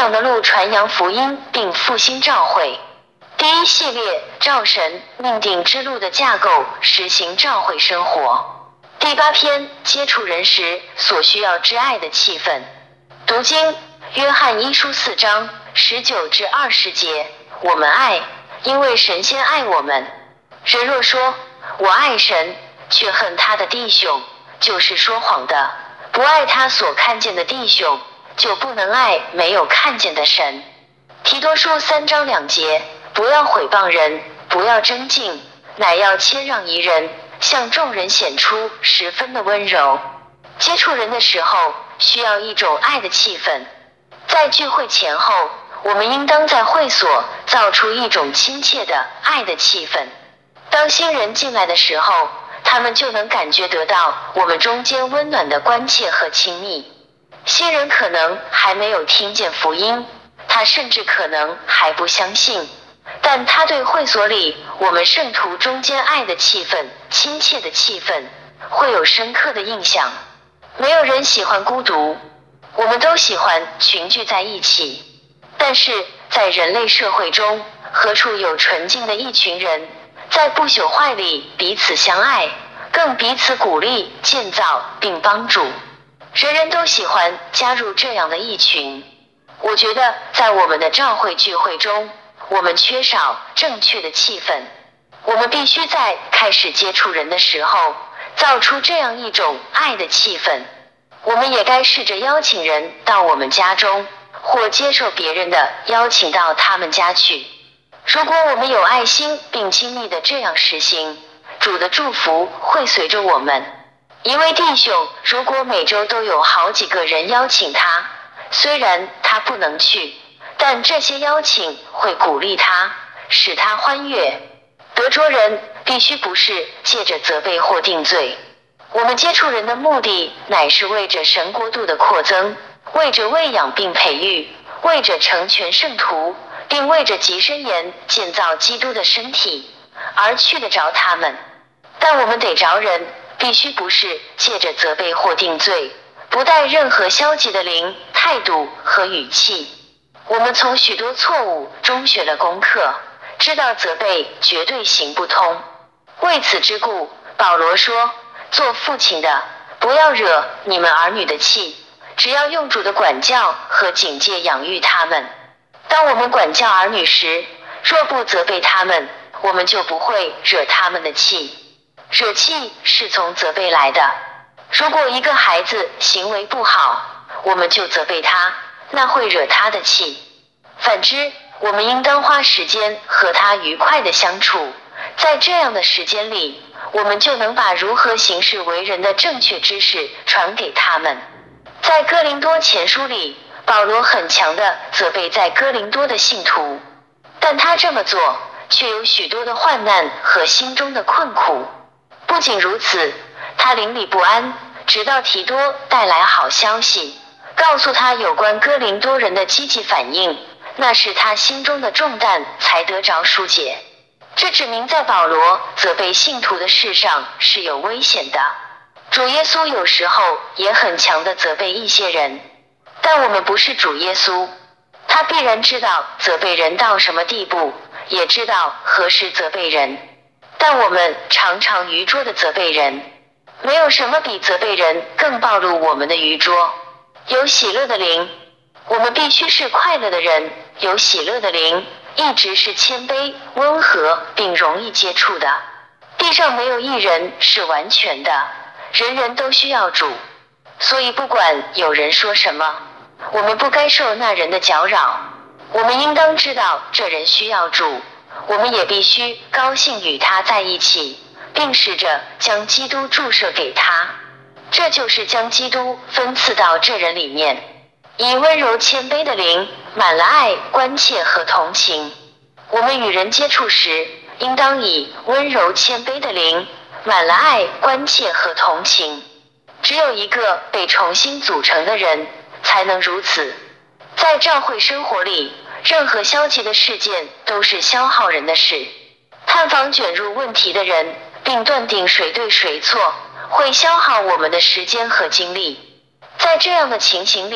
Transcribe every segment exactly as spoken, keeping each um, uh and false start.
样的路传扬福音并复兴教会。第一系列照神命定之路的架构实行教会生活。第八篇接触人时所需要之爱的气氛。读经约翰一书四章十九至二十节，我们爱，因为神先爱我们。人若说我爱神，却恨他的弟兄，就是说谎的。不爱他所看见的弟兄，就不能爱没有看见的神。提多书三章两节，不要毁谤人，不要争竞，乃要谦让宜人，向众人显出十分的温柔。接触人的时候，需要一种爱的气氛。在聚会前后，我们应当在会所造出一种亲切的爱的气氛。当新人进来的时候，他们就能感觉得到我们中间温暖的关切和亲密。新人可能还没有听见福音，他甚至可能还不相信，但他对会所里我们圣徒中间爱的气氛、亲切的气氛会有深刻的印象。没有人喜欢孤独，我们都喜欢群聚在一起，但是在人类社会中，何处有纯净的一群人在不朽坏里彼此相爱，更彼此鼓励、建造并帮助。人人都喜欢加入这样的一群。我觉得在我们的教会聚会中，我们缺少正确的气氛。我们必须在开始接触人的时候，造出这样一种爱的气氛。我们也该试着邀请人到我们家中，或接受别人的邀请到他们家去。如果我们有爱心并亲密的这样实行，主的祝福会随着我们。一位弟兄如果每周都有好几个人邀请他，虽然他不能去，但这些邀请会鼓励他，使他欢悦。得着人必须不是借着责备或定罪。我们接触人的目的乃是为着神国度的扩增，为着喂养并培育，为着成全圣徒，并为着极深研建造基督的身体而去得着他们。但我们得着人必须不是借着责备或定罪，不带任何消极的灵、态度和语气。我们从许多错误中学了功课，知道责备绝对行不通。为此之故，保罗说，做父亲的不要惹你们儿女的气，只要用主的管教和警戒养育他们。当我们管教儿女时，若不责备他们，我们就不会惹他们的气。惹气是从责备来的。如果一个孩子行为不好，我们就责备他，那会惹他的气。反之，我们应当花时间和他愉快地相处，在这样的时间里，我们就能把如何行事为人的正确知识传给他们。在哥林多前书里，保罗很强地责备在哥林多的信徒，但他这么做却有许多的患难和心中的困苦。不仅如此，他邻里不安，直到提多带来好消息，告诉他有关哥林多人的积极反应，那是他心中的重担才得着疏解。这指明在保罗责备信徒的事上是有危险的。主耶稣有时候也很强地责备一些人，但我们不是主耶稣，他必然知道责备人到什么地步，也知道何时责备人。但我们常常愚拙地责备人，没有什么比责备人更暴露我们的愚拙。有喜乐的灵，我们必须是快乐的人。有喜乐的灵一直是谦卑、温和并容易接触的。地上没有一人是完全的，人人都需要主。所以不管有人说什么，我们不该受那人的搅扰。我们应当知道这人需要主，我们也必须高兴与他在一起，并试着将基督注射给他。这就是将基督分赐到这人里面，以温柔谦卑的灵，满了爱、关切和同情。我们与人接触时，应当以温柔谦卑的灵，满了爱、关切和同情。只有一个被重新组成的人才能如此。在教会生活里，任何消极的事件都是消耗人的事。探访卷入问题的人，并断定谁对谁错，会消耗我们的时间和精力。在这样的情形里，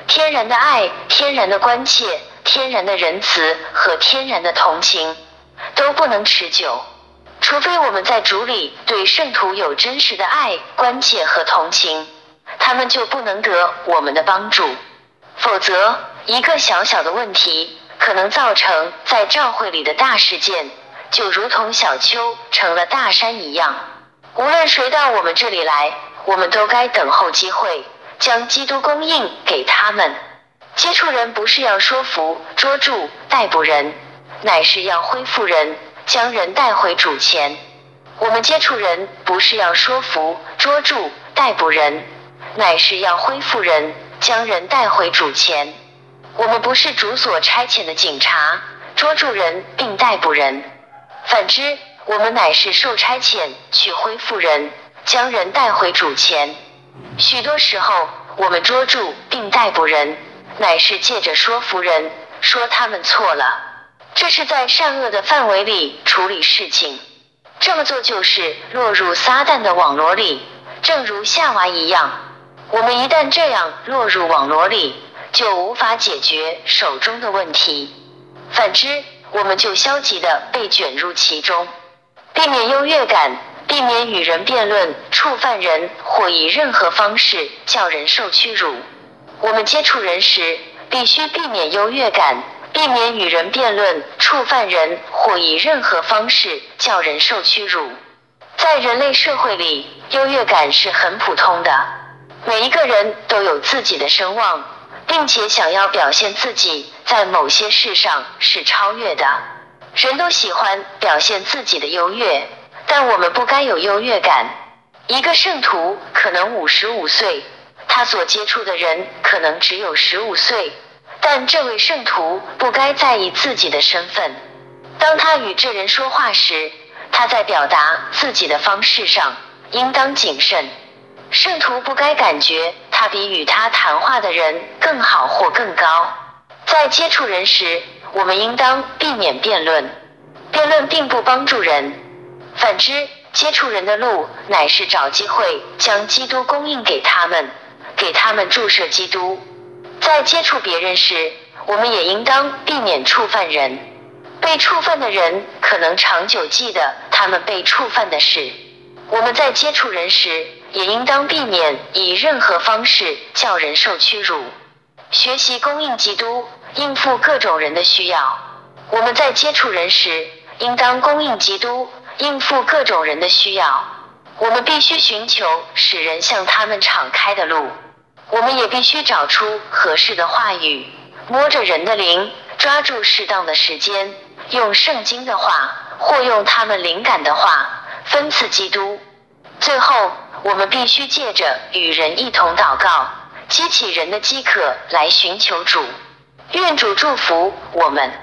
天然的爱、天然的关切、天然的仁慈和天然的同情都不能持久，除非我们在主里对圣徒有真实的爱、关切和同情，他们就不能得我们的帮助。否则，一个小小的问题可能造成在教会里的大事件，就如同小丘成了大山一样。无论谁到我们这里来，我们都该等候机会，将基督供应给他们。接触人不是要说服、捉住、逮捕人，乃是要恢复人，将人带回主前。我们接触人不是要说服、捉住、逮捕人，乃是要恢复人，将人带回主前。我们不是主所差遣的警察，捉住人并逮捕人。反之，我们乃是受差遣去恢复人，将人带回主前。许多时候，我们捉住并逮捕人，乃是借着说服人，说他们错了。这是在善恶的范围里处理事情。这么做就是落入撒旦的网罗里，正如夏娃一样。我们一旦这样落入网罗里，就无法解决手中的问题。反之，我们就消极地被卷入其中。避免优越感，避免与人辩论、触犯人或以任何方式叫人受屈辱。我们接触人时，必须避免优越感，避免与人辩论、触犯人或以任何方式叫人受屈辱。在人类社会里，优越感是很普通的。每一个人都有自己的声望，并且想要表现自己在某些事上是超越的。人都喜欢表现自己的优越，但我们不该有优越感。一个圣徒可能五十五岁，他所接触的人可能只有十五岁，但这位圣徒不该在意自己的身份。当他与这人说话时，他在表达自己的方式上应当谨慎。圣徒不该感觉他比与他谈话的人更好或更高。在接触人时，我们应当避免辩论。辩论并不帮助人。反之，接触人的路乃是找机会将基督供应给他们，给他们注射基督。在接触别人时，我们也应当避免触犯人。被触犯的人可能长久记得他们被触犯的事。我们在接触人时，也应当避免以任何方式叫人受屈辱。学习供应基督，应付各种人的需要。我们在接触人时，应当供应基督，应付各种人的需要。我们必须寻求使人向他们敞开的路。我们也必须找出合适的话语，摸着人的灵，抓住适当的时间，用圣经的话，或用他们灵感的话，分赐基督。最后，我们必须借着与人一同祷告，激起人的饥渴来寻求主。愿主祝福我们。